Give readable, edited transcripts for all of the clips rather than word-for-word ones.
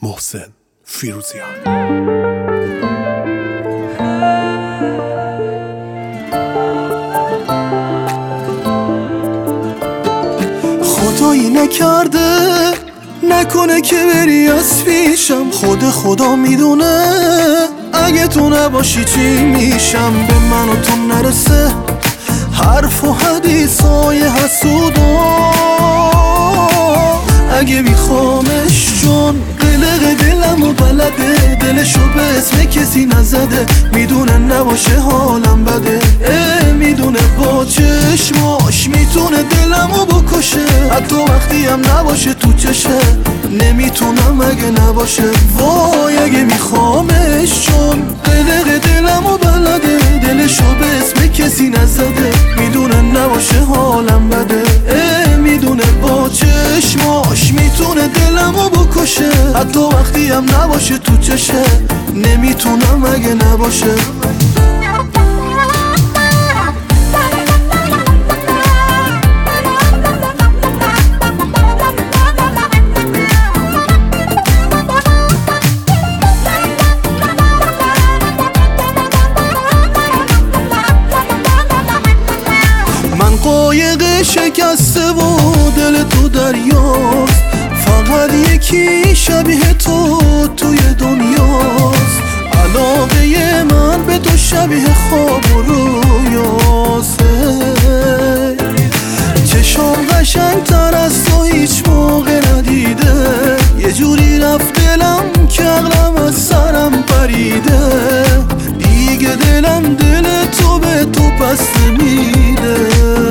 محسن فیروزیان. خدایی نکرده نکنه که بری از پیشم، خدا میدونه اگه تو نباشی چی میشم. به من و تو نرسه حرف و حدیثای حسودا، اگه میخوامش چون قلق دلم و بلده، دلشو به اسم کسی نزده، میدونه نباشه حالم بده. میدونه با چشماش میتونه دلمو بکشه، حتی وقتی هم نباشه تو چشه نمیتونم اگه نباشه. وای اگه میخوامش چون قلق دلمو بلده، دلشو به اسم کسی نزده، میدونه نباشه حالم بده. میدونه با چشماش میتونه دلمو بکشه، حتی وقتی هم نباشه تو چشه نمیتونم اگه نباشه. من قایق شکسته و دل تو دریاست، فقط یکی شبیه تو توی دنیاست. علاقه من به تو شبیه خواب و رویاست، چشم قشنگ تر از تو هیچ موقع ندیده، یه جوری رفت دلم که عقلم از سرم پریده، دیگه دلم دل تو به تو پس نمیده.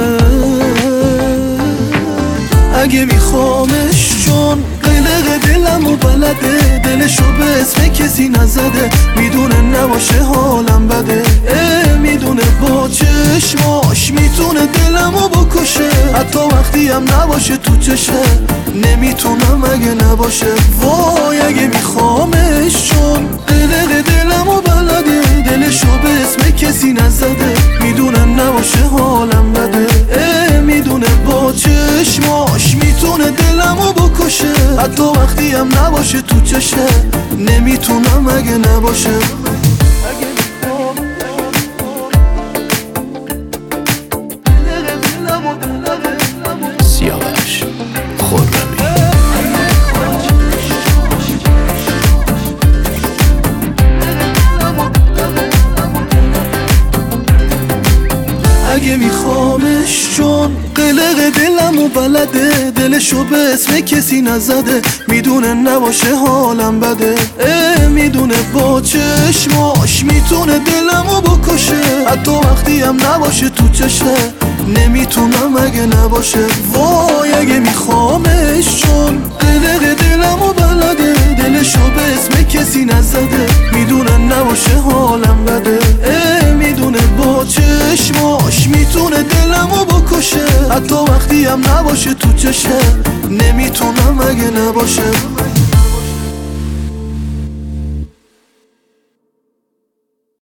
اگه میخوامش چون قلق دلم و بلده، دلشو به اسم کسی نزده، میدونه نباشه حالم بده. میدونه با چشماش میتونه دلمو بکشه، حتی وقتی هم نباشه تو چشه نمیتونم اگه نباشه. وای اگه میخوامش چون قلق دلم و بلده، دلشو به اسم کسی نزده، میدونه نباشه حالم بده. میدونه با چشماش میتونه دلمو بکشه، حتی وقتی هم نباشه تو چشه نمیتونم اگه نباشه. سیاوش خرمی. اگه میخوامش چون قلق دلم و بلده، دلشو به اسم کسی نزده، میدونه نباشه حالم بده. میدونه با چشماش میتونه دلمو بکشه، حتی وقتی هم نباشه تو چشه نمیتونم اگه نباشه. وای اگه میخوامش چون قلق دلم و بلده، دلشو به اسم کسی نزده، میدونه نباشه حالم بده. میدونه با چشماش میتونه دلمو بکشه، حتی وقتی هم نباشه تو چشه نمیتونم اگه نباشه.